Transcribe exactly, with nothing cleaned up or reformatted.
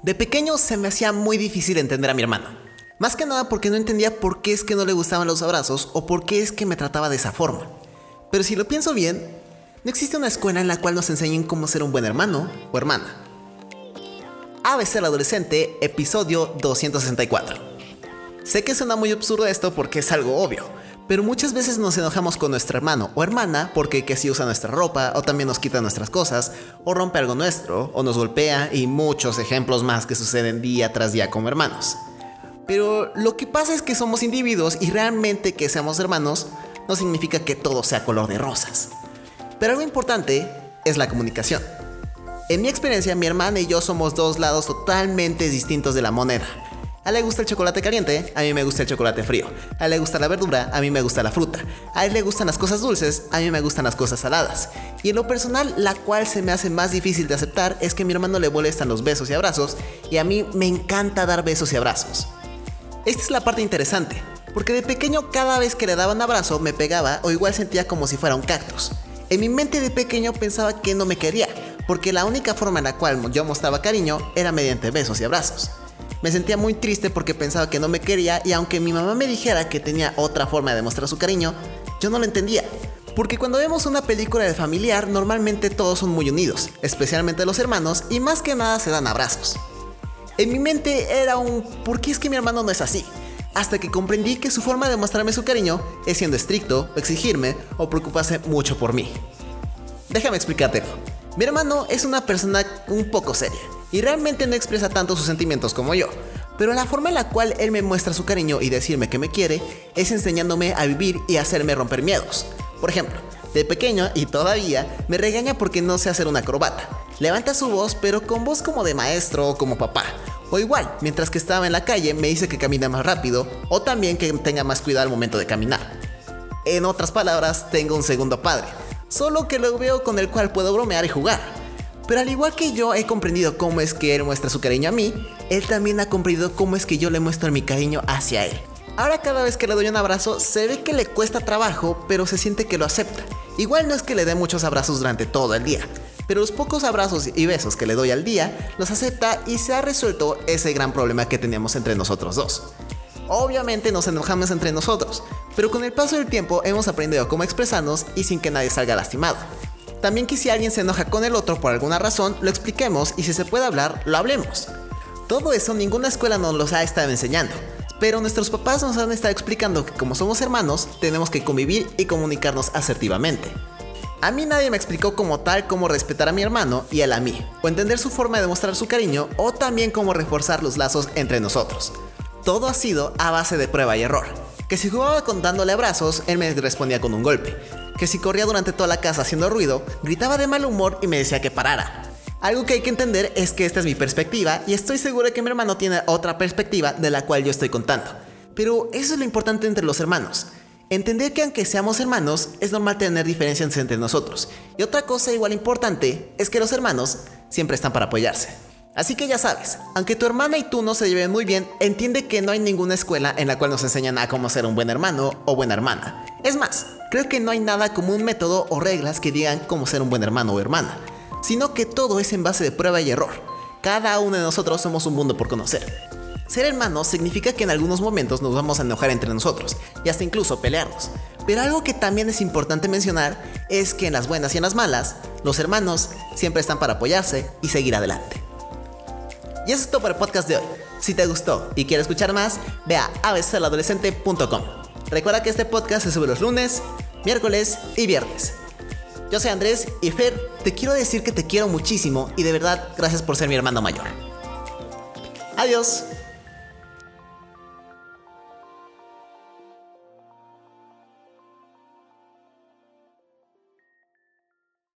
De pequeño se me hacía muy difícil entender a mi hermano. Más que nada porque no entendía por qué es que no le gustaban los abrazos o por qué es que me trataba de esa forma. Pero si lo pienso bien, no existe una escuela en la cual nos enseñen cómo ser un buen hermano o hermana. A B C el adolescente, episodio doscientos sesenta y cuatro. Sé que suena muy absurdo esto porque es algo obvio, pero muchas veces nos enojamos con nuestro hermano o hermana porque que si usa nuestra ropa o también nos quita nuestras cosas o rompe algo nuestro o nos golpea y muchos ejemplos más que suceden día tras día como hermanos. Pero lo que pasa es que somos individuos y realmente que seamos hermanos no significa que todo sea color de rosas. Pero algo importante es la comunicación. En mi experiencia, mi hermana y yo somos dos lados totalmente distintos de la moneda. A él le gusta el chocolate caliente, a mí me gusta el chocolate frío. A él le gusta la verdura, a mí me gusta la fruta. A él le gustan las cosas dulces, a mí me gustan las cosas saladas. Y en lo personal, la cual se me hace más difícil de aceptar es que a mi hermano le molestan los besos y abrazos y a mí me encanta dar besos y abrazos. Esta es la parte interesante, porque de pequeño cada vez que le daba un abrazo me pegaba o igual sentía como si fuera un cactus. En mi mente de pequeño pensaba que no me quería, porque la única forma en la cual yo mostraba cariño era mediante besos y abrazos. Me sentía muy triste porque pensaba que no me quería y aunque mi mamá me dijera que tenía otra forma de demostrar su cariño, yo no lo entendía. Porque cuando vemos una película de familiar, normalmente todos son muy unidos, especialmente los hermanos, y más que nada se dan abrazos. En mi mente era un ¿por qué es que mi hermano no es así? Hasta que comprendí que su forma de mostrarme su cariño es siendo estricto, exigirme o preocuparse mucho por mí. Déjame explicártelo. Mi hermano es una persona un poco seria y realmente no expresa tanto sus sentimientos como yo, pero la forma en la cual él me muestra su cariño y decirme que me quiere es enseñándome a vivir y hacerme romper miedos. Por ejemplo, de pequeño y todavía me regaña porque no sé hacer una acrobata. Levanta su voz, pero con voz como de maestro o como papá. O igual, mientras que estaba en la calle me dice que camine más rápido o también que tenga más cuidado al momento de caminar. En otras palabras, tengo un segundo padre, solo que lo veo con el cual puedo bromear y jugar. Pero al igual que yo he comprendido cómo es que él muestra su cariño a mí, él también ha comprendido cómo es que yo le muestro mi cariño hacia él. Ahora cada vez que le doy un abrazo, se ve que le cuesta trabajo, pero se siente que lo acepta. Igual no es que le dé muchos abrazos durante todo el día, pero los pocos abrazos y besos que le doy al día, los acepta y se ha resuelto ese gran problema que teníamos entre nosotros dos. Obviamente nos enojamos entre nosotros, pero con el paso del tiempo hemos aprendido cómo expresarnos y sin que nadie salga lastimado. También que si alguien se enoja con el otro por alguna razón, lo expliquemos y si se puede hablar, lo hablemos. Todo eso ninguna escuela nos los ha estado enseñando, pero nuestros papás nos han estado explicando que como somos hermanos, tenemos que convivir y comunicarnos asertivamente. A mí nadie me explicó como tal cómo respetar a mi hermano y él a mí, o entender su forma de mostrar su cariño, o también cómo reforzar los lazos entre nosotros. Todo ha sido a base de prueba y error. Que si jugaba con dándole abrazos, él me respondía con un golpe. Que si corría durante toda la casa haciendo ruido, gritaba de mal humor y me decía que parara. Algo que hay que entender es que esta es mi perspectiva y estoy seguro de que mi hermano tiene otra perspectiva de la cual yo estoy contando. Pero eso es lo importante entre los hermanos. Entender que aunque seamos hermanos, es normal tener diferencias entre nosotros. Y otra cosa igual importante es que los hermanos siempre están para apoyarse. Así que ya sabes, aunque tu hermana y tú no se lleven muy bien, entiende que no hay ninguna escuela en la cual nos enseñan a cómo ser un buen hermano o buena hermana. Es más, creo que no hay nada como un método o reglas que digan cómo ser un buen hermano o hermana, sino que todo es en base de prueba y error. Cada uno de nosotros somos un mundo por conocer. Ser hermanos significa que en algunos momentos nos vamos a enojar entre nosotros y hasta incluso pelearnos. Pero algo que también es importante mencionar es que en las buenas y en las malas, los hermanos siempre están para apoyarse y seguir adelante. Y eso es todo por el podcast de hoy. Si te gustó y quieres escuchar más, ve a a b c el adolescente punto com. Recuerda que este podcast se sube los lunes, miércoles y viernes. Yo soy Andrés y Fer, te quiero decir que te quiero muchísimo y de verdad gracias por ser mi hermano mayor. Adiós.